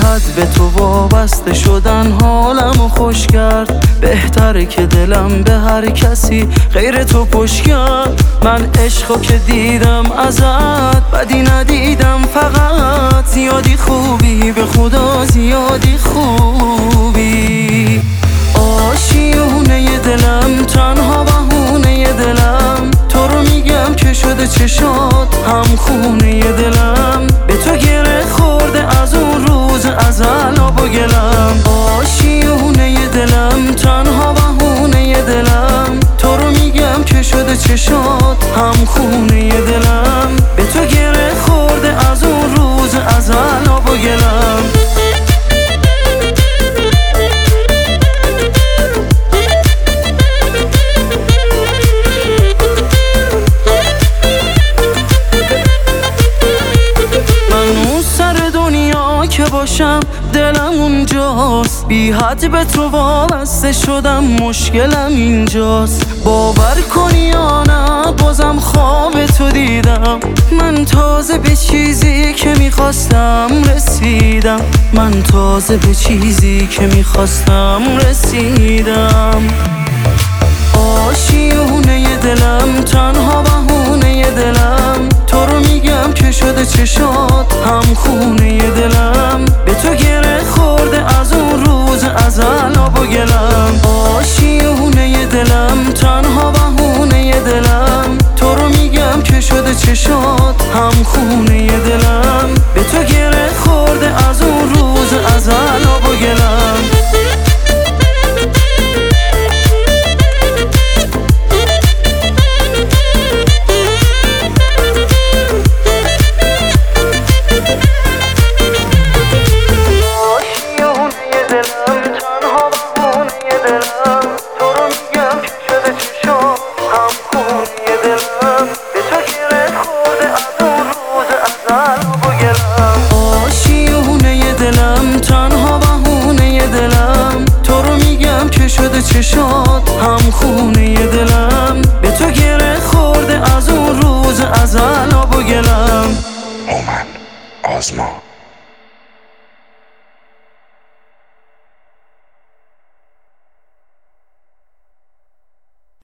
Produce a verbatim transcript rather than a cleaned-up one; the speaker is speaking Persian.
حد به تو وابسته شدن حالمو خوش کرد. بهتره که دلم به هر کسی غیر تو پشت کرد. من عشقو که دیدم ازت بدی ندیدم، فقط زیادی خوبی، به خدا زیادی خوبی. آشیونه دلم، تنها بهونه دلم، تو رو میگم که شده چشات هم خونه دلم. به تو گره خورده از اون روز ازل آب و گلم. آشیونه دلم، تنها بهونه دلم، تو رو میگم که شده چشات هم خونه دلم. به تو گره خورده از اون روز ازل آب و گلم. که باشم دلم اونجاست، بی حد به تو وابسته شدم، مشکلم اینجاست. باور کنی یا نه بازم خواب تو دیدم. من تازه به چیزی که میخواستم رسیدم. من تازه به چیزی که میخواستم رسیدم. آشیونه دلم، تنها بهونه دلم، تو رو میگم که شده چشات هم خونه دلم. به تو گره خورده از اون روز ازل آب و گلم. آشیونه دلم، تنها بهونه دلم، تو رو میگم که شده چشات هم خونه دلم. به تو گره خورده از اون روز ازل آب و گلم. تنها بهونه دلم، تو رو میگم که شده چشات هم خونه دلم. به تو گره خورده از اون روز ازل آب و گلم. هومن آزما.